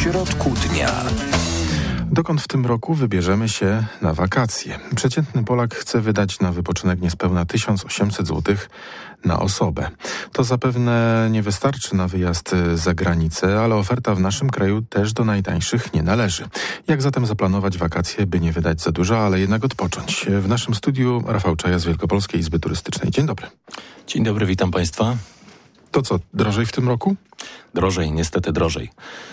środku dnia. Dokąd w tym roku wybierzemy się na wakacje? Przeciętny Polak chce wydać na wypoczynek niespełna 1800 zł na osobę. To zapewne nie wystarczy na wyjazd za granicę, ale oferta w naszym kraju też do najtańszych nie należy. Jak zatem zaplanować wakacje, by nie wydać za dużo, ale jednak odpocząć? W naszym studiu Rafał Czaja z Wielkopolskiej Izby Turystycznej. Dzień dobry. Dzień dobry, witam Państwa. To co, drożej w tym roku? Drożej, niestety drożej.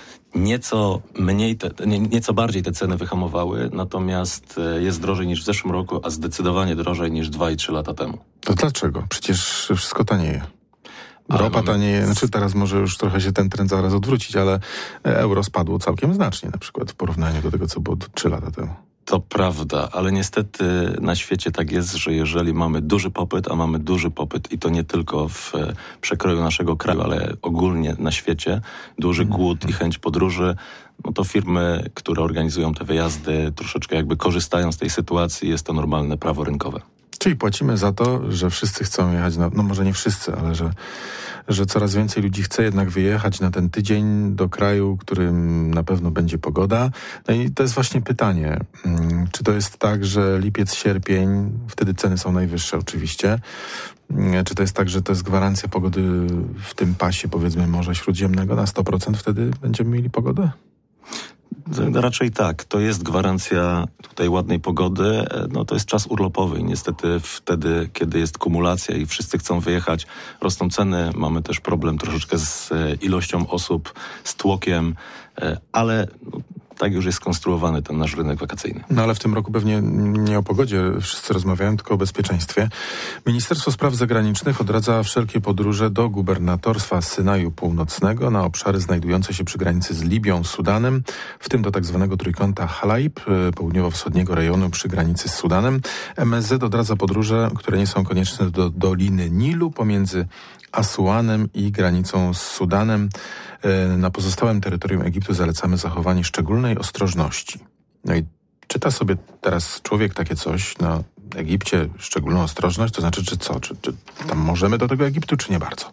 Nieco bardziej te ceny wyhamowały, natomiast jest drożej niż w zeszłym roku, a zdecydowanie drożej niż 2 i 3 lata temu. To dlaczego? Przecież wszystko tanieje. Ropa tanieje, teraz może już trochę się ten trend zaraz odwrócić, ale euro spadło całkiem znacznie na przykład w porównaniu do tego, co było 3 lata temu. To prawda, ale niestety na świecie tak jest, że jeżeli mamy duży popyt, a mamy duży popyt i to nie tylko w przekroju naszego kraju, ale ogólnie na świecie, duży głód i chęć podróży, no to firmy, które organizują te wyjazdy, troszeczkę jakby korzystają z tej sytuacji, jest to normalne prawo rynkowe. Czyli płacimy za to, że wszyscy chcą jechać, no może nie wszyscy, ale że coraz więcej ludzi chce jednak wyjechać na ten tydzień do kraju, którym na pewno będzie pogoda. No i to jest właśnie pytanie, czy to jest tak, że lipiec, sierpień, wtedy ceny są najwyższe oczywiście, czy to jest tak, że to jest gwarancja pogody w tym pasie, powiedzmy, Morza Śródziemnego na 100% wtedy będziemy mieli pogodę? Raczej tak. To jest gwarancja tutaj ładnej pogody. No to jest czas urlopowy i niestety wtedy, kiedy jest kumulacja i wszyscy chcą wyjechać, rosną ceny. Mamy też problem troszeczkę z ilością osób, z tłokiem, ale tak już jest skonstruowany ten nasz rynek wakacyjny. No ale w tym roku pewnie nie o pogodzie wszyscy rozmawiają, tylko o bezpieczeństwie. Ministerstwo Spraw Zagranicznych odradza wszelkie podróże do gubernatorstwa Synaju Północnego na obszary znajdujące się przy granicy z Libią, Sudanem, w tym do tak zwanego trójkąta Halaib, południowo-wschodniego rejonu przy granicy z Sudanem. MSZ odradza podróże, które nie są konieczne do Doliny Nilu pomiędzy Asuanem i granicą z Sudanem. Na pozostałym terytorium Egiptu zalecamy zachowanie szczególnej ostrożności. No i czyta sobie teraz człowiek takie coś na Egipcie, szczególną ostrożność, to znaczy, czy co? Czy tam możemy do tego Egiptu, czy nie bardzo?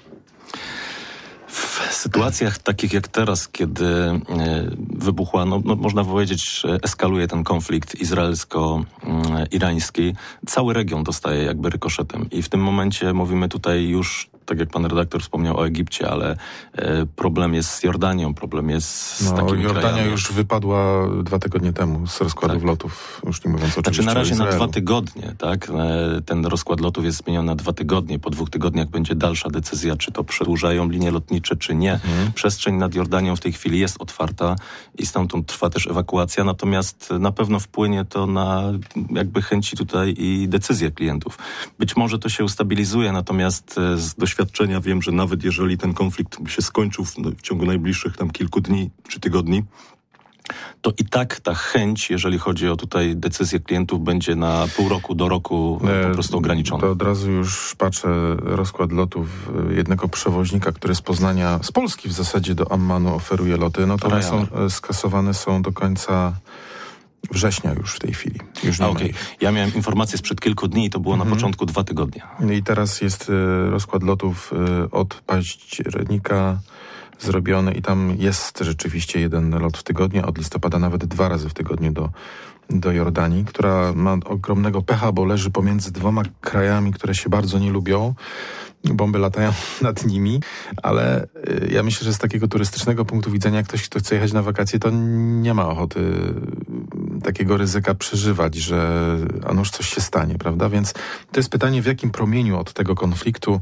W sytuacjach takich jak teraz, kiedy wybuchła, można powiedzieć, eskaluje ten konflikt izraelsko-irański, cały region dostaje jakby rykoszetem. I w tym momencie mówimy tutaj już, tak jak pan redaktor wspomniał o Egipcie, ale problem jest z Jordanią, problem jest z takimi krajami. Jordania już wypadła 2 tygodnie temu z rozkładów lotów, już nie mówiąc oczywiście na razie o Izraelu. Na 2 tygodnie, tak? Ten rozkład lotów jest zmieniony na 2 tygodnie. Po 2 tygodniach będzie dalsza decyzja, czy to przedłużają linie lotnicze, czy nie. Przestrzeń nad Jordanią w tej chwili jest otwarta i stamtąd trwa też ewakuacja, natomiast na pewno wpłynie to na jakby chęci tutaj i decyzje klientów. Być może to się ustabilizuje, natomiast z doświadczenia wiem, że nawet jeżeli ten konflikt się skończył w ciągu najbliższych tam kilku dni czy tygodni, to i tak ta chęć, jeżeli chodzi o tutaj decyzje klientów, będzie na pół roku do roku po prostu ograniczona. To od razu już patrzę rozkład lotów jednego przewoźnika, który z Poznania, z Polski w zasadzie do Ammanu oferuje loty. No to one są skasowane do końca września już w tej chwili. Ja miałem informację sprzed kilku dni i to było na początku 2 tygodnie. I teraz jest rozkład lotów od października zrobiony i tam jest rzeczywiście 1 lot w tygodniu, od listopada nawet 2 razy w tygodniu do Jordanii, która ma ogromnego pecha, bo leży pomiędzy 2 krajami, które się bardzo nie lubią. Bomby latają nad nimi, ale ja myślę, że z takiego turystycznego punktu widzenia, jak ktoś, kto chce jechać na wakacje, to nie ma ochoty takiego ryzyka przeżywać, że nuż coś się stanie, prawda? Więc to jest pytanie, w jakim promieniu od tego konfliktu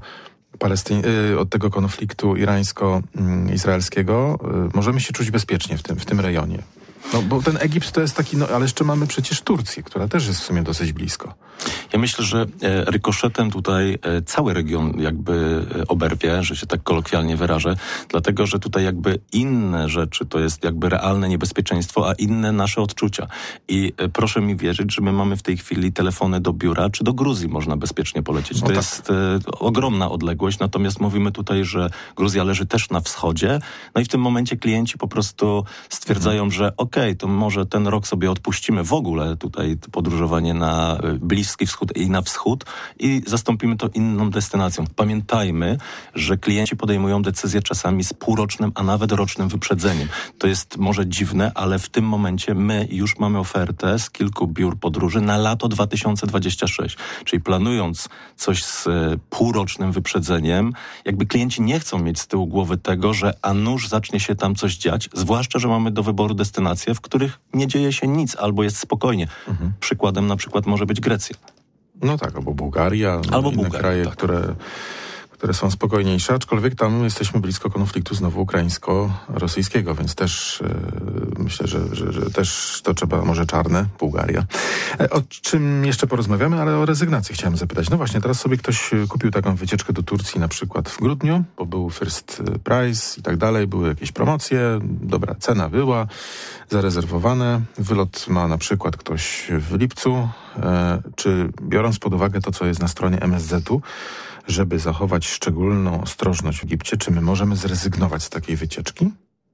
irańsko-izraelskiego możemy się czuć bezpiecznie w tym rejonie. No bo ten Egipt to jest taki, ale jeszcze mamy przecież Turcję, która też jest w sumie dosyć blisko. Ja myślę, że rykoszetem tutaj cały region jakby oberwie, że się tak kolokwialnie wyrażę, dlatego, że tutaj jakby inne rzeczy to jest jakby realne niebezpieczeństwo, a inne nasze odczucia. I proszę mi wierzyć, że my mamy w tej chwili telefony do biura, czy do Gruzji można bezpiecznie polecieć. To jest ogromna odległość, natomiast mówimy tutaj, że Gruzja leży też na wschodzie, no i w tym momencie klienci po prostu stwierdzają, że to może ten rok sobie odpuścimy w ogóle tutaj podróżowanie na Bliskim Bliski Wschód i na wschód i zastąpimy to inną destynacją. Pamiętajmy, że klienci podejmują decyzje czasami z półrocznym, a nawet rocznym wyprzedzeniem. To jest może dziwne, ale w tym momencie my już mamy ofertę z kilku biur podróży na lato 2026. Czyli planując coś z półrocznym wyprzedzeniem, jakby klienci nie chcą mieć z tyłu głowy tego, że a nuż zacznie się tam coś dziać, zwłaszcza, że mamy do wyboru destynacje, w których nie dzieje się nic albo jest spokojnie. Przykładem na przykład może być Grecja. No tak, albo Bułgaria, albo inne kraje, tak, które są spokojniejsze, aczkolwiek tam jesteśmy blisko konfliktu znowu ukraińsko-rosyjskiego, więc też myślę, że też to trzeba, może czarne, Bułgaria. O czym jeszcze porozmawiamy, ale o rezygnacji chciałem zapytać. No właśnie, teraz sobie ktoś kupił taką wycieczkę do Turcji na przykład w grudniu, bo był first price i tak dalej, były jakieś promocje, dobra, cena była, zarezerwowane, wylot ma na przykład ktoś w lipcu, czy biorąc pod uwagę to, co jest na stronie MSZ-u, żeby zachować szczególną ostrożność w Egipcie, czy my możemy zrezygnować z takiej wycieczki?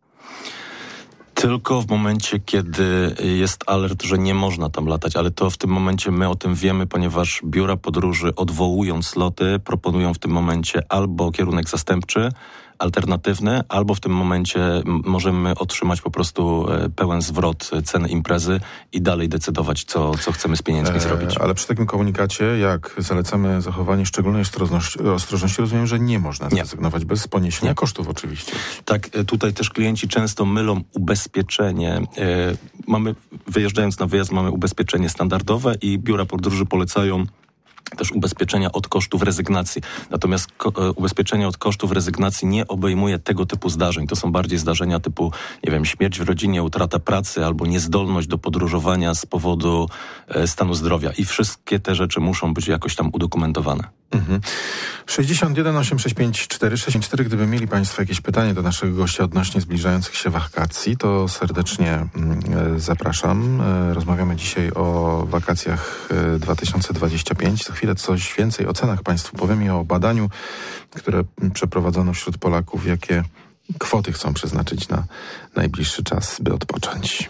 Tylko w momencie, kiedy jest alert, że nie można tam latać, ale to w tym momencie my o tym wiemy, ponieważ biura podróży odwołując loty proponują w tym momencie albo kierunek zastępczy, alternatywny, albo w tym momencie możemy otrzymać po prostu pełen zwrot ceny imprezy i dalej decydować, co chcemy z pieniędzmi zrobić. Ale przy takim komunikacie, jak zalecamy zachowanie szczególnej ostrożności, rozumiem, że nie można zrezygnować bez poniesienia kosztów oczywiście. Tak, tutaj też klienci często mylą ubezpieczenie. Wyjeżdżając na wyjazd, mamy ubezpieczenie standardowe i biura podróży polecają też ubezpieczenia od kosztów rezygnacji. Natomiast ubezpieczenie od kosztów rezygnacji nie obejmuje tego typu zdarzeń. To są bardziej zdarzenia typu, nie wiem, śmierć w rodzinie, utrata pracy albo niezdolność do podróżowania z powodu stanu zdrowia. I wszystkie te rzeczy muszą być jakoś tam udokumentowane. 61 865 464. Gdyby mieli Państwo jakieś pytanie do naszego gościa odnośnie zbliżających się wakacji, to serdecznie zapraszam. Rozmawiamy dzisiaj o wakacjach 2025. Za chwilę coś więcej o cenach Państwu powiem i o badaniu, które przeprowadzono wśród Polaków, jakie kwoty chcą przeznaczyć na najbliższy czas, by odpocząć.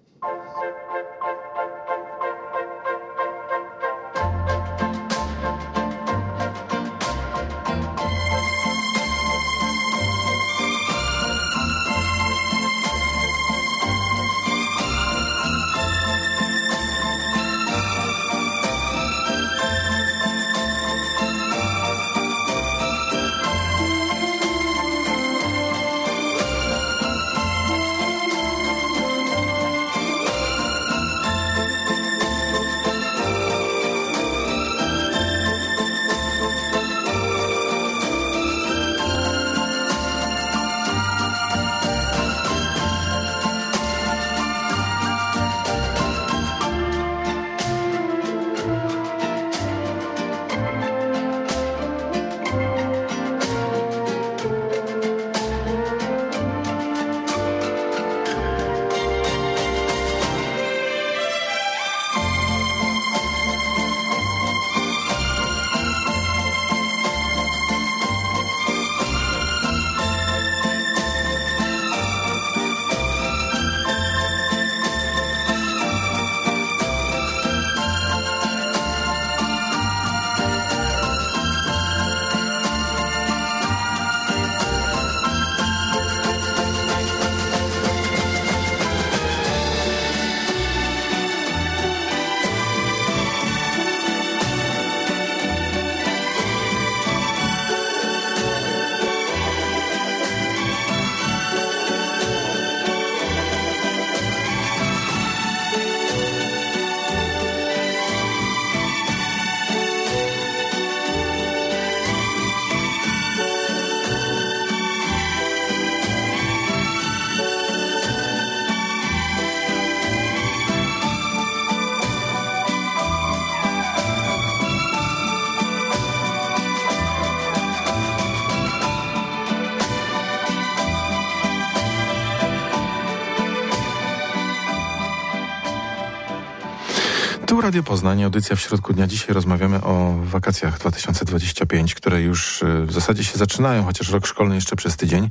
Tu Radio Poznań, audycja w środku dnia. Dzisiaj rozmawiamy o wakacjach 2025, które już w zasadzie się zaczynają, chociaż rok szkolny jeszcze przez tydzień.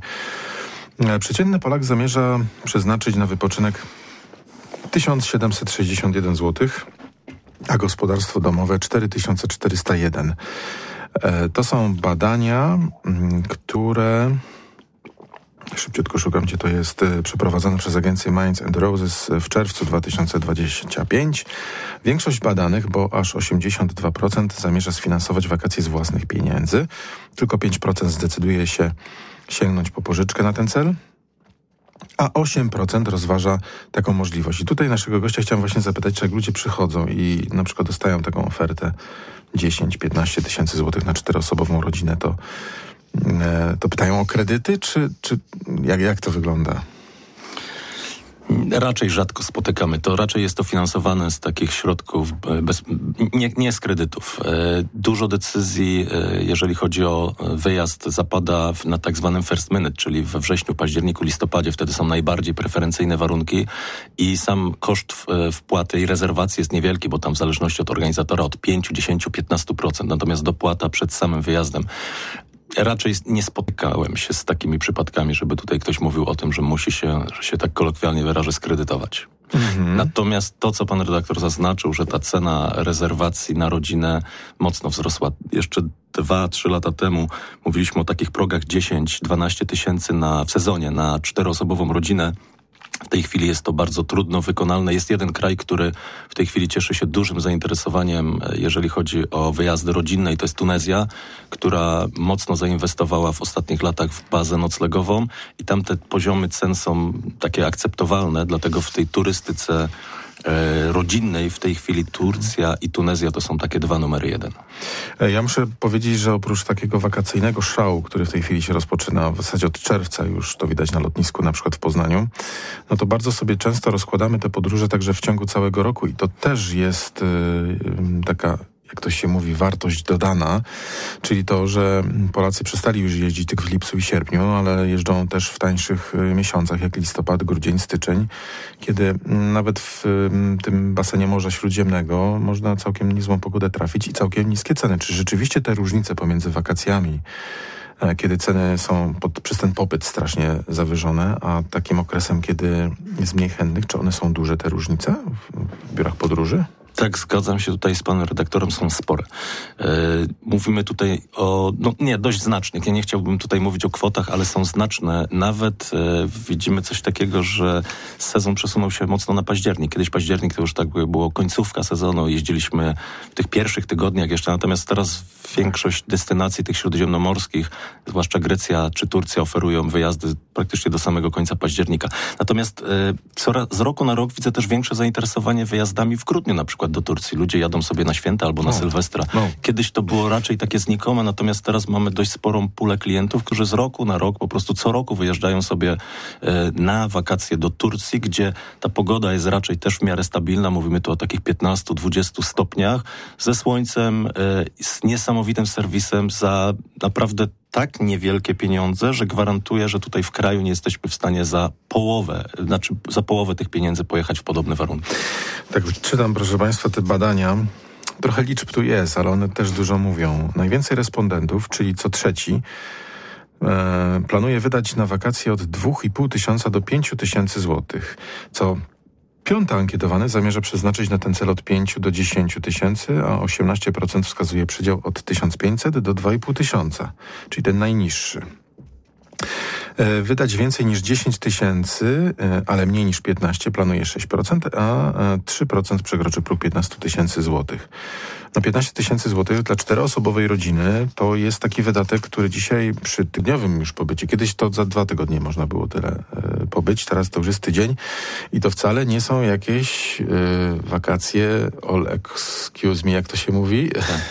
Przeciętny Polak zamierza przeznaczyć na wypoczynek 1761 zł. a gospodarstwo domowe 4401. To są badania, które... Szybciutko szukam, gdzie to jest, przeprowadzone przez agencję Minds and Roses w czerwcu 2025. Większość badanych, bo aż 82% zamierza sfinansować wakacje z własnych pieniędzy. Tylko 5% zdecyduje się sięgnąć po pożyczkę na ten cel, a 8% rozważa taką możliwość. I tutaj naszego gościa chciałem właśnie zapytać, czy jak ludzie przychodzą i na przykład dostają taką ofertę 10-15 tysięcy złotych na 4-osobową rodzinę, to pytają o kredyty, czy jak to wygląda? Raczej rzadko spotykamy to. Raczej jest to finansowane z takich środków, nie z kredytów. Dużo decyzji, jeżeli chodzi o wyjazd, zapada na tak zwanym first minute, czyli we wrześniu, październiku, listopadzie. Wtedy są najbardziej preferencyjne warunki i sam koszt wpłaty i rezerwacji jest niewielki, bo tam w zależności od organizatora od 5, 10, 15%. Natomiast dopłata przed samym wyjazdem. Raczej nie spotykałem się z takimi przypadkami, żeby tutaj ktoś mówił o tym, że musi się, że się tak kolokwialnie wyrażę, skredytować. Natomiast to, co pan redaktor zaznaczył, że ta cena rezerwacji na rodzinę mocno wzrosła. Jeszcze 2-3 lata temu mówiliśmy o takich progach 10-12 tysięcy w sezonie na 4-osobową rodzinę. W tej chwili jest to bardzo trudno wykonalne. Jest jeden kraj, który w tej chwili cieszy się dużym zainteresowaniem, jeżeli chodzi o wyjazdy rodzinne, i to jest Tunezja, która mocno zainwestowała w ostatnich latach w bazę noclegową i tam te poziomy cen są takie akceptowalne, dlatego w tej turystyce rodzinnej w tej chwili Turcja i Tunezja to są takie 2 numery 1. Ja muszę powiedzieć, że oprócz takiego wakacyjnego szału, który w tej chwili się rozpoczyna, w zasadzie od czerwca już to widać na lotnisku, na przykład w Poznaniu, no to bardzo sobie często rozkładamy te podróże także w ciągu całego roku i to też jest taka, jak to się mówi, wartość dodana, czyli to, że Polacy przestali już jeździć tylko w lipcu i sierpniu, ale jeżdżą też w tańszych miesiącach, jak listopad, grudzień, styczeń, kiedy nawet w tym basenie Morza Śródziemnego można całkiem niezłą pogodę trafić i całkiem niskie ceny. Czy rzeczywiście te różnice pomiędzy wakacjami, kiedy ceny są przez ten popyt strasznie zawyżone, a takim okresem, kiedy jest mniej chętnych, czy one są duże, te różnice w biurach podróży? Tak, zgadzam się tutaj z panem redaktorem, są spore. Mówimy tutaj o, dość znacznych. Ja nie chciałbym tutaj mówić o kwotach, ale są znaczne. Nawet widzimy coś takiego, że sezon przesunął się mocno na październik. Kiedyś październik to już tak było końcówka sezonu, jeździliśmy w tych pierwszych tygodniach jeszcze, natomiast teraz większość destynacji tych śródziemnomorskich, zwłaszcza Grecja czy Turcja, oferują wyjazdy praktycznie do samego końca października. Natomiast z roku na rok widzę też większe zainteresowanie wyjazdami w grudniu na przykład do Turcji. Ludzie jadą sobie na święta albo na Sylwestra. Kiedyś to było raczej takie znikome, natomiast teraz mamy dość sporą pulę klientów, którzy z roku na rok, po prostu co roku wyjeżdżają sobie na wakacje do Turcji, gdzie ta pogoda jest raczej też w miarę stabilna. Mówimy tu o takich 15-20 stopniach, ze słońcem, z niesamowitym serwisem za naprawdę tak niewielkie pieniądze, że gwarantuję, że tutaj w kraju nie jesteśmy w stanie za połowę tych pieniędzy pojechać w podobne warunki. Tak, czytam, proszę państwa, te badania. Trochę liczb tu jest, ale one też dużo mówią. Najwięcej respondentów, czyli co trzeci, planuje wydać na wakacje od 2,5 tysiąca do 5 tysięcy złotych, co 5 ankietowany zamierza przeznaczyć na ten cel od 5 do 10 tysięcy, a 18% wskazuje przedział od 1500 do 2,5 tysiąca, czyli ten najniższy. Wydać więcej niż 10 tysięcy, ale mniej niż 15 planuje 6%, a 3% przekroczy próg 15 tysięcy złotych. No 15 tysięcy złotych dla 4-osobowej rodziny to jest taki wydatek, który dzisiaj przy tygodniowym już pobycie, kiedyś to za 2 tygodnie można było tyle pobyć, teraz to już jest tydzień i to wcale nie są jakieś wakacje all excuse me, jak to się mówi,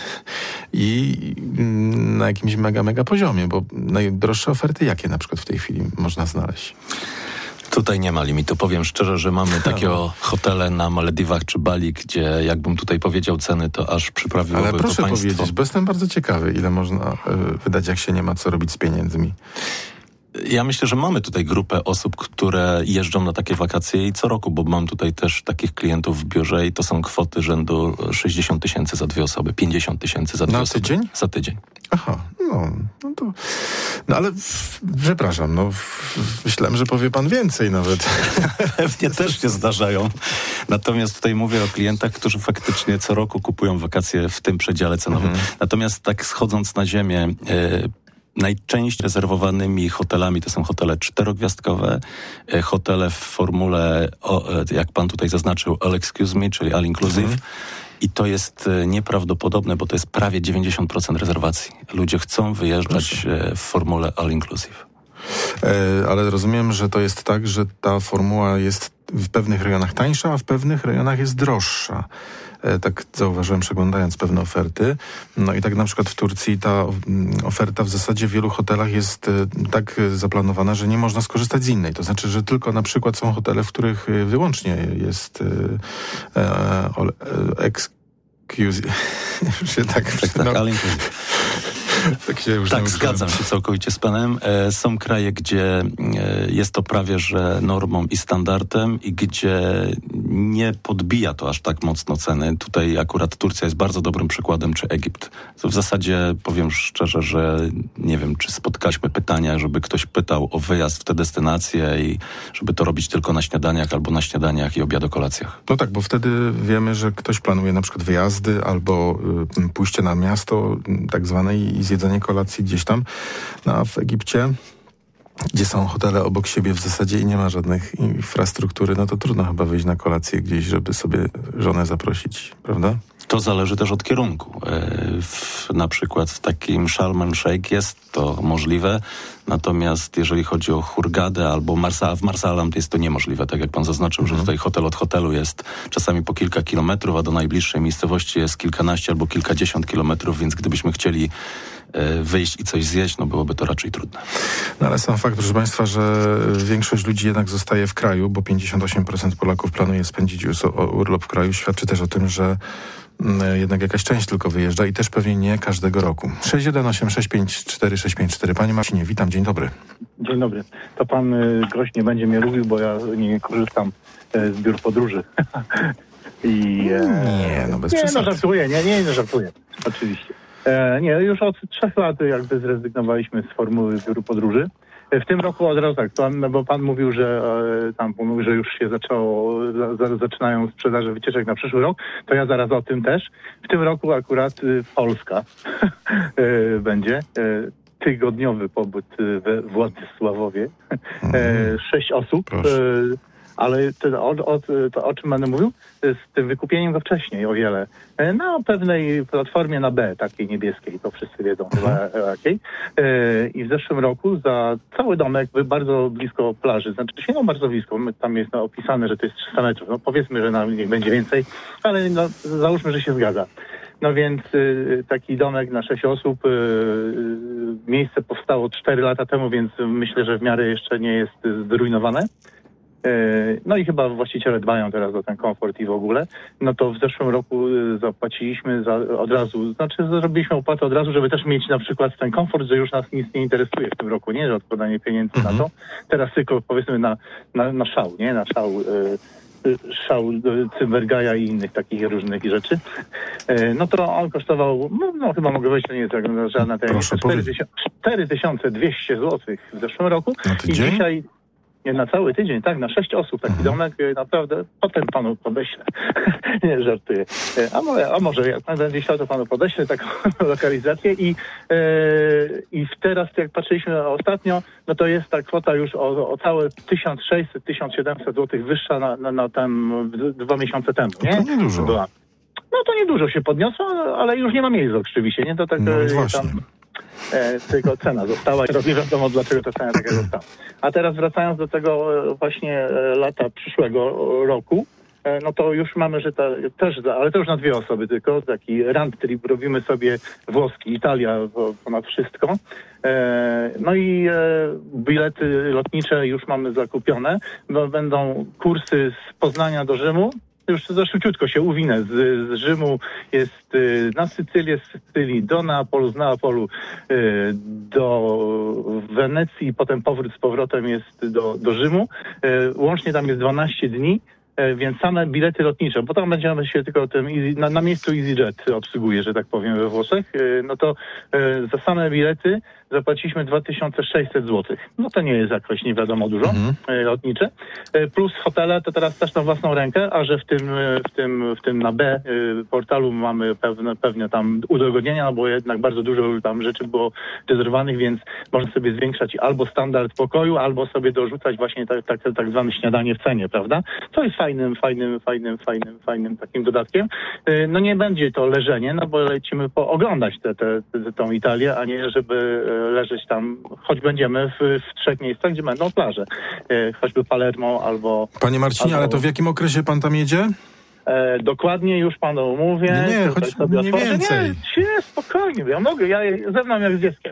i na jakimś mega poziomie, bo najdroższe oferty jakie na przykład w tej chwili można znaleźć? Tutaj nie ma limitu. Powiem szczerze, że mamy takie hotele na Malediwach czy Bali, gdzie jakbym tutaj powiedział ceny, to aż przyprawiłoby Ale proszę to państwo. powiedzieć, bo jestem bardzo ciekawy, ile można wydać, jak się nie ma co robić z pieniędzmi. Ja myślę, że mamy tutaj grupę osób, które jeżdżą na takie wakacje i co roku, bo mam tutaj też takich klientów w biurze i to są kwoty rzędu 60 tysięcy za 2 osoby, 50 tysięcy za 2 osoby. Na tydzień? Za tydzień. Aha, no to... No ale przepraszam, myślałem, że powie pan więcej nawet. Pewnie też się zdarzają. Natomiast tutaj mówię o klientach, którzy faktycznie co roku kupują wakacje w tym przedziale cenowym. Natomiast tak schodząc na ziemię, najczęściej rezerwowanymi hotelami to są hotele 4-gwiazdkowe, hotele w formule, jak pan tutaj zaznaczył, all excuse me, czyli all inclusive. I to jest nieprawdopodobne, bo to jest prawie 90% rezerwacji. Ludzie chcą wyjeżdżać w formule all inclusive. Ale rozumiem, że to jest tak, że ta formuła jest w pewnych rejonach tańsza, a w pewnych rejonach jest droższa. Tak zauważyłem, przeglądając pewne oferty. No i tak na przykład w Turcji ta oferta w zasadzie w wielu hotelach jest tak zaplanowana, że nie można skorzystać z innej. To znaczy, że tylko na przykład są hotele, w których wyłącznie jest Tak, zgadzam się całkowicie z panem. Są kraje, gdzie jest to prawie że normą i standardem i gdzie nie podbija to aż tak mocno ceny. Tutaj akurat Turcja jest bardzo dobrym przykładem, czy Egipt. To w zasadzie powiem szczerze, że nie wiem, czy spotkaliśmy pytania, żeby ktoś pytał o wyjazd w tę destynację i żeby to robić tylko na śniadaniach albo na śniadaniach i obiadokolacjach. No tak, bo wtedy wiemy, że ktoś planuje na przykład wyjazdy albo pójście na miasto tak zwane i zjedzenie kolacji gdzieś tam. No a w Egipcie, gdzie są hotele obok siebie w zasadzie i nie ma żadnych infrastruktury, no to trudno chyba wyjść na kolację gdzieś, żeby sobie żonę zaprosić, prawda? To zależy też od kierunku. Na przykład w takim Sharm el-Sheikh jest to możliwe, natomiast jeżeli chodzi o Hurgadę albo w Marsalam, to jest to niemożliwe. Tak jak pan zaznaczył, że tutaj hotel od hotelu jest czasami po kilka kilometrów, a do najbliższej miejscowości jest kilkanaście albo kilkadziesiąt kilometrów, więc gdybyśmy chcieli wyjść i coś zjeść, no byłoby to raczej trudne. No ale sam fakt, proszę państwa, że większość ludzi jednak zostaje w kraju, bo 58% Polaków planuje spędzić urlop w kraju, świadczy też o tym, że jednak jakaś część tylko wyjeżdża i też pewnie nie każdego roku. 618654654. Panie Marcinie, witam, dzień dobry. Dzień dobry. To pan gość nie będzie mnie lubił, bo ja nie korzystam z biur podróży. Bez przesady. Nie żartuję. Oczywiście. Już od 3 lat jakby zrezygnowaliśmy z formuły biuru podróży. W tym roku od razu tak, bo pan mówił, że że już się zaczynają sprzedaże wycieczek na przyszły rok, to ja zaraz o tym też. W tym roku akurat Polska będzie tygodniowy pobyt we Władysławowie. 6 osób. Ale to o czym będę mówił? Z tym wykupieniem go wcześniej o wiele. Na pewnej platformie na B, takiej niebieskiej, to wszyscy wiedzą chyba jakiej. I w zeszłym roku za cały domek, bardzo blisko plaży, znaczy się bardzo blisko, tam jest opisane, że to jest 300 metrów. No powiedzmy, że niech będzie więcej, ale załóżmy, że się zgadza. No więc taki domek na 6 osób, miejsce powstało 4 lata temu, więc myślę, że w miarę jeszcze nie jest zrujnowane. No i chyba właściciele dbają teraz o ten komfort i w ogóle. No to w zeszłym roku zapłaciliśmy od razu, zrobiliśmy opłatę od razu, żeby też mieć na przykład ten komfort, że już nas nic nie interesuje w tym roku, nie? Że odkładanie pieniędzy na to. Teraz tylko powiedzmy na szał, nie? Na szał Cymbergaja i innych takich różnych rzeczy. No to on kosztował, chyba mogę wejść, to nie jest żadna tajemnica, 4200 zł w zeszłym roku. I dzisiaj na cały tydzień, tak, na 6 osób taki domek, naprawdę potem panu podeślę. Nie, żartuję. A może jak pan będzie chciał, to panu podeślę taką lokalizację i teraz jak patrzyliśmy ostatnio, no to jest ta kwota już o całe 1600-1700 zł wyższa na tam 2 miesiące temu, nie? To niedużo. No to niedużo się podniosło, ale już nie ma miejsc oczywiście, nie? To tak właśnie. Tylko cena została. Teraz nie wiadomo, dlaczego ta cena taka została. A teraz wracając do tego właśnie lata przyszłego roku, no to już mamy, że ale to już na 2 osoby tylko, taki round trip robimy sobie włoski, Italia ponad wszystko. No i bilety lotnicze już mamy zakupione, bo będą kursy z Poznania do Rzymu. Już za szybciutko się uwinę. Z Rzymu jest na Sycylię, z Sycylii do Neapolu, z Neapolu do Wenecji, potem powrót z powrotem jest do Rzymu. Łącznie tam jest 12 dni. więc same bilety lotnicze, bo tam będziemy się tylko tym na miejscu EasyJet obsługuje, że tak powiem, we Włoszech, no to za same bilety zapłaciliśmy 2600 zł. No to nie jest jakoś nie wiadomo dużo lotnicze. Plus hotele to teraz też na własną rękę, a że w tym na B portalu mamy pewne tam udogodnienia, no bo jednak bardzo dużo tam rzeczy było rezerwowanych, więc można sobie zwiększać albo standard pokoju, albo sobie dorzucać właśnie tak zwane śniadanie w cenie, prawda? To jest fajnym takim dodatkiem. No nie będzie to leżenie, no bo lecimy oglądać tą Italię, a nie żeby leżeć tam, choć będziemy w 3 miejscach, gdzie będą plaże. Choćby Palermo albo... Panie Marcinie, ale to w jakim okresie pan tam jedzie? Dokładnie już panu mówię. Nie, choć mniej więcej. Nie, spokojnie, ja mogę, ja zewnam jak z dzieckiem.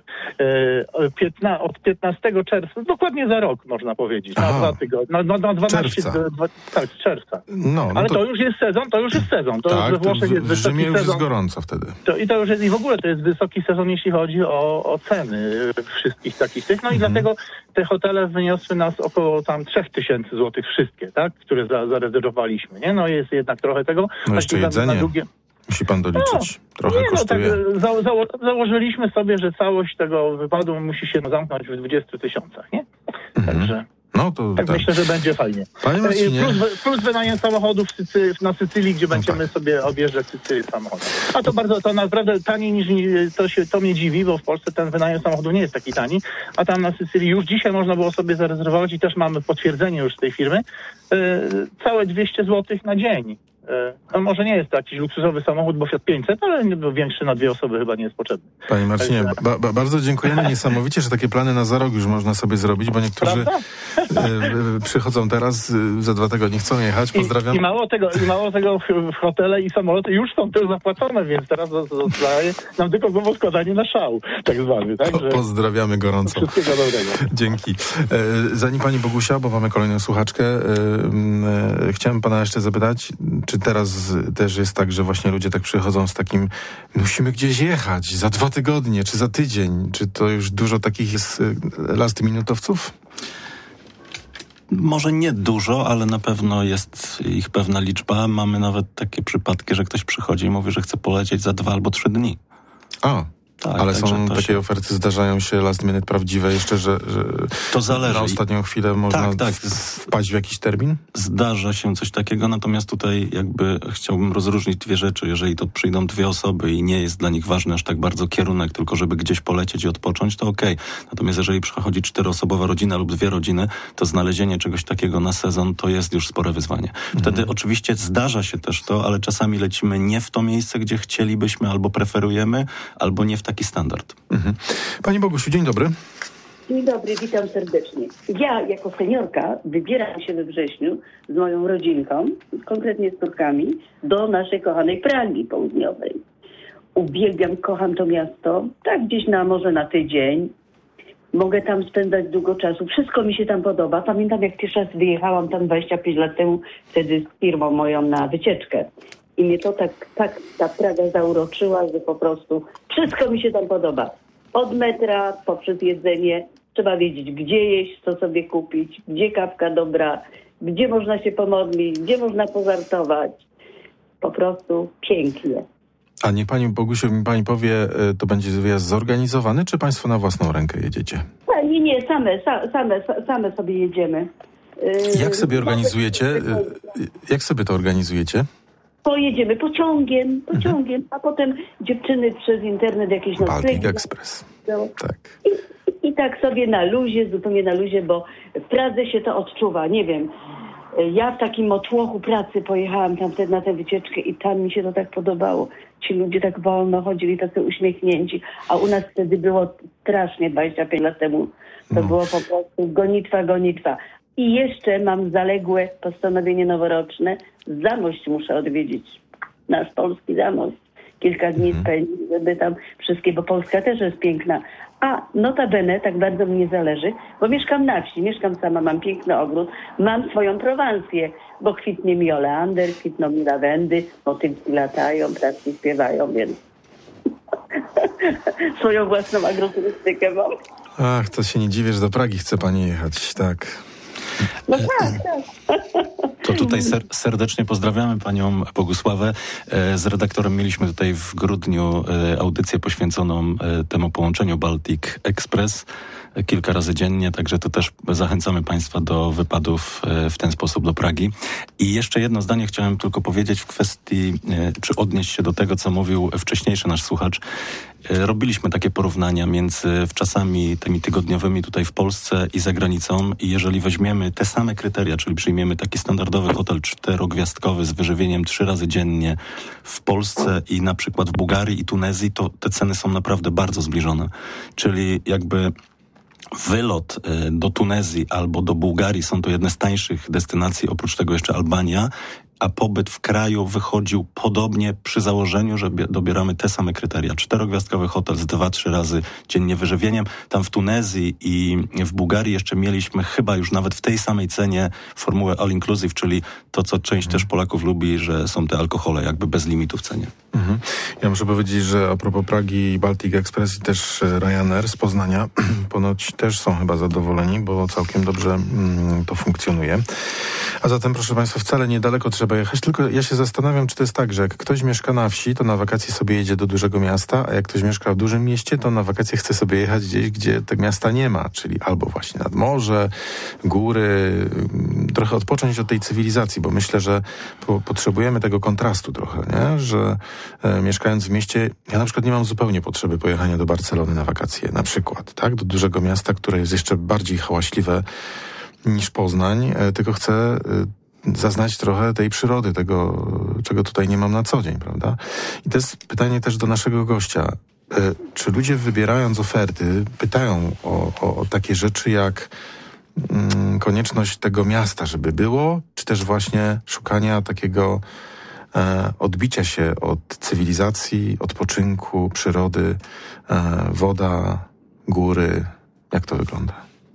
Od 15 czerwca, dokładnie za rok można powiedzieć, na 2 tygodnie, na 12 czerwca. Tak, z czerwca. No ale to już jest sezon, To tak, we Włoszech jest w wysoki Rzymie już sezon. jest gorąco wtedy. I w ogóle to jest wysoki sezon, jeśli chodzi o ceny wszystkich takich tych. No i dlatego te hotele wyniosły nas około tam 3000 zł wszystkie, tak? Które zarezerwowaliśmy, nie? No jest jednak trochę tego. No jeszcze jedzenie. Musi pan doliczyć. Trochę kosztuje. Tak, założyliśmy sobie, że całość tego wypadu musi się zamknąć w 20 000, nie? Także... No to tak myślę, że będzie fajnie. Panie Marcinie. Plus wynajem samochodów na Sycylii, gdzie będziemy sobie objeżdżać Sycylię samochodem. A to naprawdę taniej niż to mnie dziwi, bo w Polsce ten wynajem samochodu nie jest taki tani, a tam na Sycylii już dzisiaj można było sobie zarezerwować i też mamy potwierdzenie już z tej firmy, całe 200 zł na dzień. No może nie jest to jakiś luksusowy samochód, bo Fiat 500, ale większy na 2 osoby chyba nie jest potrzebny. Panie Marcinie, bardzo dziękujemy. Niesamowicie, że takie plany na za rok już można sobie zrobić, bo niektórzy przychodzą teraz, za 2 tygodnie chcą jechać. Pozdrawiam. I mało tego hotele i samoloty już są też zapłacone, więc teraz zostaje nam tylko znowu składanie na szał, tak zwany. Tak? Pozdrawiamy gorąco. Wszystkiego dobrego. Dzięki. Zanim pani Bogusia, bo mamy kolejną słuchaczkę, chciałem pana jeszcze zapytać, czy teraz też jest tak, że właśnie ludzie tak przychodzą z takim, musimy gdzieś jechać za 2 tygodnie, czy za tydzień? Czy to już dużo takich jest last minutowców? Może nie dużo, ale na pewno jest ich pewna liczba. Mamy nawet takie przypadki, że ktoś przychodzi i mówi, że chce polecieć za 2 albo 3 dni. Tak, ale są takie oferty, zdarzają się last minute prawdziwe jeszcze, że to zależy. Na ostatnią chwilę można wpaść w jakiś termin? Zdarza się coś takiego, natomiast tutaj jakby chciałbym rozróżnić 2 rzeczy. Jeżeli to przyjdą 2 osoby i nie jest dla nich ważny aż tak bardzo kierunek, tylko żeby gdzieś polecieć i odpocząć, to okej. Natomiast jeżeli przychodzi 4-osobowa rodzina lub 2 rodziny, to znalezienie czegoś takiego na sezon to jest już spore wyzwanie. Wtedy oczywiście zdarza się też to, ale czasami lecimy nie w to miejsce, gdzie chcielibyśmy albo preferujemy, albo nie w taki standard. Pani Bogusiu, dzień dobry. Dzień dobry, witam serdecznie. Ja jako seniorka wybieram się we wrześniu z moją rodzinką, konkretnie z córkami, do naszej kochanej Pragi Południowej. Uwielbiam, kocham to miasto, tak gdzieś może na tydzień. Mogę tam spędzać długo czasu. Wszystko mi się tam podoba. Pamiętam, jak pierwszy raz wyjechałam tam 25 lat temu, wtedy z firmą moją na wycieczkę. I mnie to tak ta Praga zauroczyła, że po prostu wszystko mi się tam podoba. Od metra, poprzez jedzenie. Trzeba wiedzieć, gdzie jeść, co sobie kupić, gdzie kawka dobra, gdzie można się pomodlić, gdzie można pozartować. Po prostu pięknie. A nie pani Bogusiu, mi pani powie, to będzie wyjazd zorganizowany, czy państwo na własną rękę jedziecie? Nie, same sobie jedziemy. Jak sobie organizujecie? Jak sobie to organizujecie? Pojedziemy pociągiem, a potem dziewczyny przez internet jakieś noclegi. Baltic Express. Tak. I tak sobie na luzie, zupełnie na luzie, bo w Pradze się to odczuwa. Nie wiem, ja w takim otłochu pracy pojechałam tam wtedy na tę wycieczkę i tam mi się to tak podobało. Ci ludzie tak wolno chodzili, tacy uśmiechnięci, a u nas wtedy było strasznie 25 lat temu. To było po prostu gonitwa. I jeszcze mam zaległe postanowienie noworoczne. Zamość muszę odwiedzić. Nasz polski Zamość. Kilka dni spędzić, żeby tam wszystkie, bo Polska też jest piękna. A notabene, tak bardzo mi nie zależy, bo mieszkam na wsi, mieszkam sama, mam piękny ogród, mam swoją Prowansję, bo kwitnie mi oleander, kwitną mi lawendy, motylki latają, ptaszki śpiewają, więc swoją własną agroturystykę mam. Ach, to się nie dziwię, że do Pragi chce pani jechać, tak. No tak. To tutaj serdecznie pozdrawiamy panią Bogusławę. Z redaktorem mieliśmy tutaj w grudniu audycję poświęconą temu połączeniu Baltic Express kilka razy dziennie, także to też zachęcamy państwa do wypadów w ten sposób do Pragi. I jeszcze jedno zdanie chciałem tylko powiedzieć w kwestii, czy odnieść się do tego, co mówił wcześniejszy nasz słuchacz. Robiliśmy takie porównania między czasami tymi tygodniowymi tutaj w Polsce i za granicą i jeżeli weźmiemy te same kryteria, czyli przyjmiemy taki standardowy hotel 4-gwiazdkowy z wyżywieniem 3 razy dziennie w Polsce i na przykład w Bułgarii i Tunezji, to te ceny są naprawdę bardzo zbliżone. Czyli jakby wylot do Tunezji albo do Bułgarii są to jedne z tańszych destynacji, oprócz tego jeszcze Albania, a pobyt w kraju wychodził podobnie przy założeniu, że dobieramy te same kryteria. 4-gwiazdkowy hotel z 2-3 razy dziennie wyżywieniem. Tam w Tunezji i w Bułgarii jeszcze mieliśmy chyba już nawet w tej samej cenie formułę all inclusive, czyli to, co część też Polaków lubi, że są te alkohole jakby bez limitu w cenie. Ja muszę powiedzieć, że a propos Pragi, Baltic Express i też Ryanair z Poznania ponoć też są chyba zadowoleni, bo całkiem dobrze to funkcjonuje. A zatem, proszę państwa, wcale niedaleko trzeba jechać, tylko ja się zastanawiam, czy to jest tak, że jak ktoś mieszka na wsi, to na wakacje sobie jedzie do dużego miasta, a jak ktoś mieszka w dużym mieście, to na wakacje chce sobie jechać gdzieś, gdzie tego miasta nie ma, czyli albo właśnie nad morze, góry, trochę odpocząć od tej cywilizacji, bo myślę, że potrzebujemy tego kontrastu trochę, nie? Że mieszkając w mieście, ja na przykład nie mam zupełnie potrzeby pojechania do Barcelony na wakacje, na przykład, tak? Do dużego miasta, które jest jeszcze bardziej hałaśliwe niż Poznań, tylko chcę zaznać trochę tej przyrody, tego, czego tutaj nie mam na co dzień, prawda? I to jest pytanie też do naszego gościa. Czy ludzie wybierając oferty pytają o takie rzeczy jak konieczność tego miasta, żeby było, czy też właśnie szukania takiego odbicia się od cywilizacji, odpoczynku, przyrody, woda, góry. Jak to wygląda?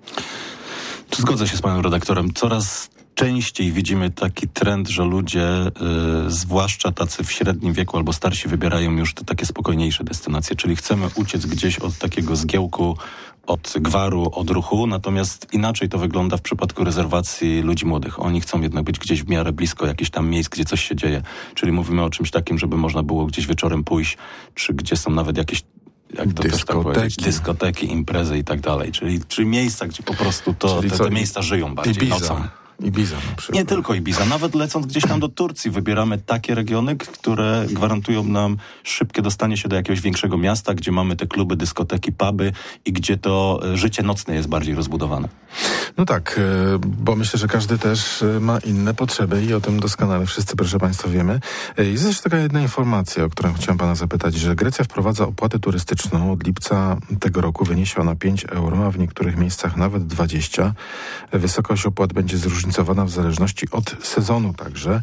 Zgodzę się z panem redaktorem. Coraz częściej widzimy taki trend, że ludzie, zwłaszcza tacy w średnim wieku albo starsi, wybierają już te takie spokojniejsze destynacje, czyli chcemy uciec gdzieś od takiego zgiełku, od gwaru, od ruchu, natomiast inaczej to wygląda w przypadku rezerwacji ludzi młodych. Oni chcą jednak być gdzieś w miarę blisko jakichś tam miejsc, gdzie coś się dzieje, czyli mówimy o czymś takim, żeby można było gdzieś wieczorem pójść, czy gdzie są nawet jakieś, jak to też tak powiedzieć, dyskoteki, imprezy i tak dalej, czyli miejsca, gdzie po prostu te miejsca żyją bardziej nocą. Ibiza na przykład. Nie tylko Ibiza. Nawet lecąc gdzieś tam do Turcji wybieramy takie regiony, które gwarantują nam szybkie dostanie się do jakiegoś większego miasta, gdzie mamy te kluby, dyskoteki, puby i gdzie to życie nocne jest bardziej rozbudowane. No tak, bo myślę, że każdy też ma inne potrzeby i o tym doskonale wszyscy, proszę państwa, wiemy. Jest jeszcze taka jedna informacja, o którą chciałem pana zapytać, że Grecja wprowadza opłatę turystyczną. Od lipca tego roku wyniesie ona 5 euro, a w niektórych miejscach nawet 20. Wysokość opłat będzie zróżnicowana w zależności od sezonu także.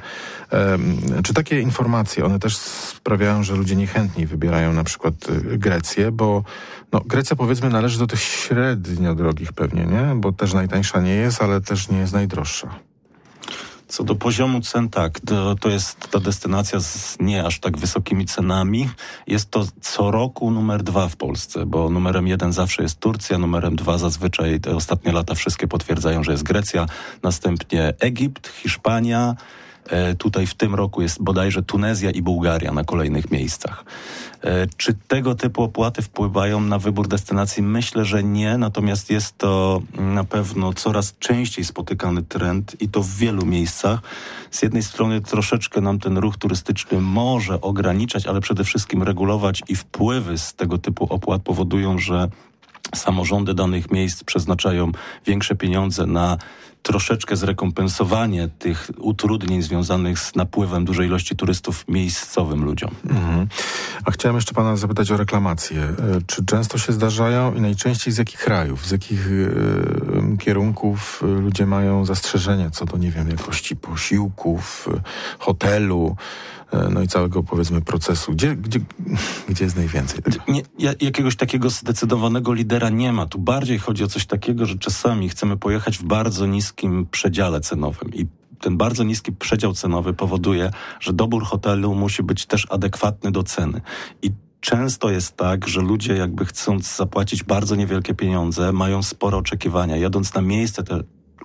Czy takie informacje, one też sprawiają, że ludzie niechętniej wybierają na przykład Grecję, bo Grecja, powiedzmy, należy do tych średnio drogich pewnie, nie? Bo też najtańsza nie jest, ale też nie jest najdroższa. Co do poziomu cen, tak, to jest ta destynacja z nie aż tak wysokimi cenami. Jest to co roku numer 2 w Polsce, bo numerem 1 zawsze jest Turcja, numerem 2 zazwyczaj te ostatnie lata wszystkie potwierdzają, że jest Grecja, następnie Egipt, Hiszpania, tutaj w tym roku jest bodajże Tunezja i Bułgaria na kolejnych miejscach. Czy tego typu opłaty wpływają na wybór destynacji? Myślę, że nie, natomiast jest to na pewno coraz częściej spotykany trend i to w wielu miejscach. Z jednej strony troszeczkę nam ten ruch turystyczny może ograniczać, ale przede wszystkim regulować i wpływy z tego typu opłat powodują, że samorządy danych miejsc przeznaczają większe pieniądze na troszeczkę zrekompensowanie tych utrudnień związanych z napływem dużej ilości turystów miejscowym ludziom. A chciałem jeszcze pana zapytać o reklamacje. Czy często się zdarzają i najczęściej z jakich krajów, z jakich kierunków ludzie mają zastrzeżenia co do, nie wiem, jakości posiłków, hotelu, no i całego, powiedzmy, procesu. Gdzie jest najwięcej tego? Jakiegoś takiego zdecydowanego lidera nie ma. Tu bardziej chodzi o coś takiego, że czasami chcemy pojechać w bardzo niskim przedziale cenowym i ten bardzo niski przedział cenowy powoduje, że dobór hotelu musi być też adekwatny do ceny. I często jest tak, że ludzie jakby chcąc zapłacić bardzo niewielkie pieniądze, mają spore oczekiwania. Jadąc na miejsce te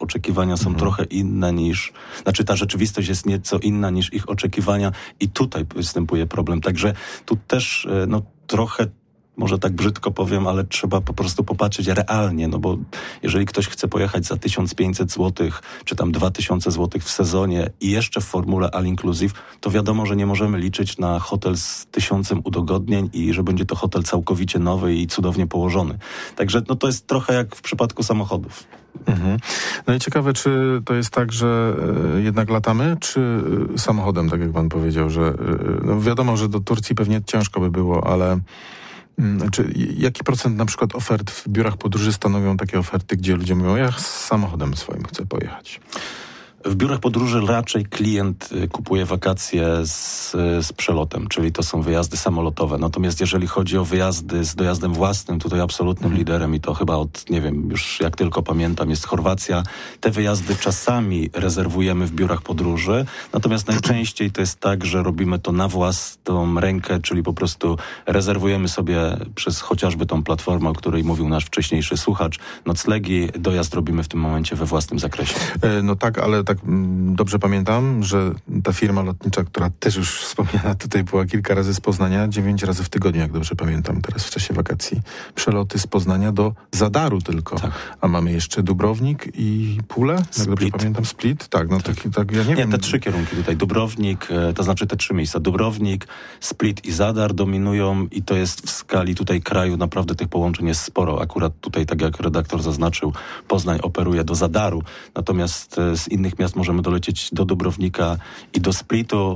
oczekiwania są trochę inne niż... Znaczy ta rzeczywistość jest nieco inna niż ich oczekiwania i tutaj występuje problem. Także tu też trochę, może tak brzydko powiem, ale trzeba po prostu popatrzeć realnie, no bo jeżeli ktoś chce pojechać za 1500 zł, czy tam 2000 zł w sezonie i jeszcze w formule all inclusive, to wiadomo, że nie możemy liczyć na hotel z 1000 udogodnień i że będzie to hotel całkowicie nowy i cudownie położony. Także to jest trochę jak w przypadku samochodów. Mhm. No i ciekawe, czy to jest tak, że jednak latamy, czy samochodem, tak jak pan powiedział, że wiadomo, że do Turcji pewnie ciężko by było, ale jaki procent na przykład ofert w biurach podróży stanowią takie oferty, gdzie ludzie mówią, ja z samochodem swoim chcę pojechać? W biurach podróży raczej klient kupuje wakacje z przelotem, czyli to są wyjazdy samolotowe. Natomiast jeżeli chodzi o wyjazdy z dojazdem własnym, tutaj absolutnym liderem i to chyba od, nie wiem, już jak tylko pamiętam, jest Chorwacja. Te wyjazdy czasami rezerwujemy w biurach podróży, natomiast najczęściej to jest tak, że robimy to na własną rękę, czyli po prostu rezerwujemy sobie przez chociażby tą platformę, o której mówił nasz wcześniejszy słuchacz, noclegi, dojazd robimy w tym momencie we własnym zakresie. No tak, ale tak dobrze pamiętam, że ta firma lotnicza, która też już wspomniana tutaj była kilka razy z Poznania, 9 razy w tygodniu, jak dobrze pamiętam, teraz w czasie wakacji. Przeloty z Poznania do Zadaru tylko. Tak. A mamy jeszcze Dubrownik i Pulę, jak dobrze pamiętam, Split. Tak, tak ja nie wiem. Te 3 kierunki tutaj. Dubrownik, to znaczy te 3 miejsca. Dubrownik, Split i Zadar dominują i to jest w skali tutaj kraju naprawdę tych połączeń jest sporo. Akurat tutaj, tak jak redaktor zaznaczył, Poznań operuje do Zadaru, natomiast z innych miast możemy dolecieć do Dubrownika i do Splitu.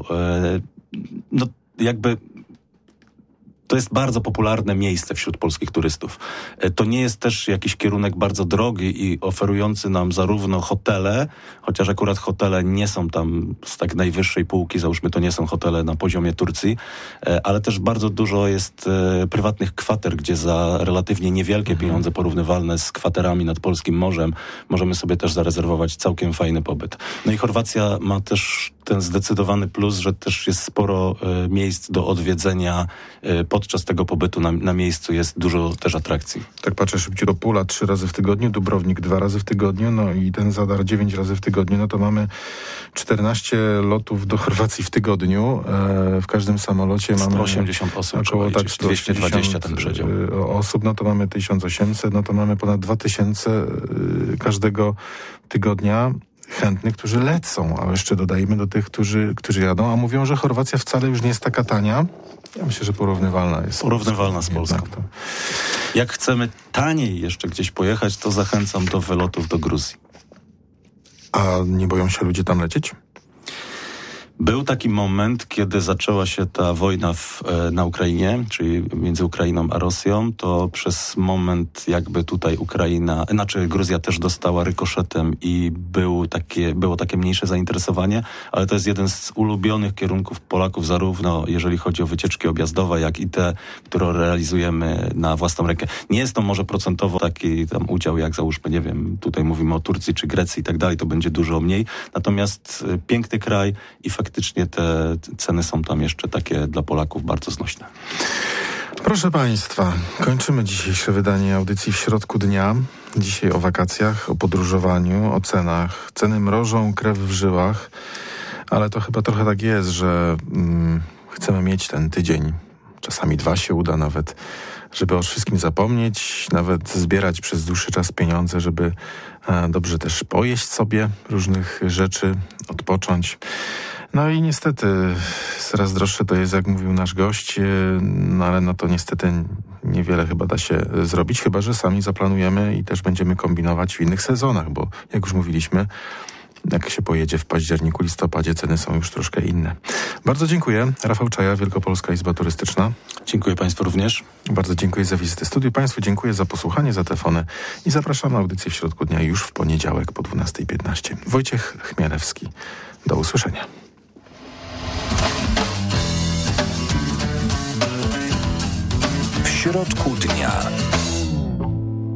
To jest bardzo popularne miejsce wśród polskich turystów. To nie jest też jakiś kierunek bardzo drogi i oferujący nam zarówno hotele, chociaż akurat hotele nie są tam z tak najwyższej półki, załóżmy to nie są hotele na poziomie Turcji, ale też bardzo dużo jest prywatnych kwater, gdzie za relatywnie niewielkie pieniądze porównywalne z kwaterami nad polskim morzem możemy sobie też zarezerwować całkiem fajny pobyt. No i Chorwacja ma też ten zdecydowany plus, że też jest sporo miejsc do odwiedzenia. Podczas tego pobytu na miejscu jest dużo też atrakcji. Tak patrzę szybciej, do Pula 3 razy w tygodniu, Dubrownik 2 razy w tygodniu, no i ten Zadar 9 razy w tygodniu, no to mamy 14 lotów do Chorwacji w tygodniu. W każdym samolocie mamy 180 osób, około 220 ten przedział osób, no to mamy 1800, no to mamy ponad 2000 każdego tygodnia chętnych, którzy lecą, a jeszcze dodajmy do tych, którzy jadą, a mówią, że Chorwacja wcale już nie jest taka tania. Ja myślę, że porównywalna jest. Porównywalna z Polską. Jak chcemy taniej jeszcze gdzieś pojechać, to zachęcam do wylotów do Gruzji. A nie boją się ludzie tam lecieć? Był taki moment, kiedy zaczęła się ta wojna na Ukrainie, czyli między Ukrainą a Rosją, to przez moment jakby tutaj Gruzja też dostała rykoszetem i było takie mniejsze zainteresowanie, ale to jest jeden z ulubionych kierunków Polaków, zarówno jeżeli chodzi o wycieczki objazdowe, jak i te, które realizujemy na własną rękę. Nie jest to może procentowo taki tam udział, jak załóżmy, nie wiem, tutaj mówimy o Turcji czy Grecji i tak dalej, to będzie dużo mniej. Natomiast piękny kraj i faktycznie te ceny są tam jeszcze takie dla Polaków bardzo znośne. Proszę Państwa, kończymy dzisiejsze wydanie audycji w środku dnia. Dzisiaj o wakacjach, o podróżowaniu, o cenach. Ceny mrożą, krew w żyłach, ale to chyba trochę tak jest, że chcemy mieć ten tydzień, czasami 2 się uda nawet, żeby o wszystkim zapomnieć, nawet zbierać przez dłuższy czas pieniądze, żeby dobrze też pojeść sobie różnych rzeczy, odpocząć. No i niestety coraz droższe to jest, jak mówił nasz gość, no ale no to niestety niewiele chyba da się zrobić, chyba że sami zaplanujemy i też będziemy kombinować w innych sezonach, bo jak już mówiliśmy, jak się pojedzie w październiku, listopadzie, ceny są już troszkę inne. Bardzo dziękuję. Rafał Czaja, Wielkopolska Izba Turystyczna. Dziękuję Państwu również. Bardzo dziękuję za wizytę w studiu. Państwu dziękuję za posłuchanie, za telefony i zapraszam na audycję w środku dnia już w poniedziałek po 12:15. Wojciech Chmielewski. Do usłyszenia. W środku dnia.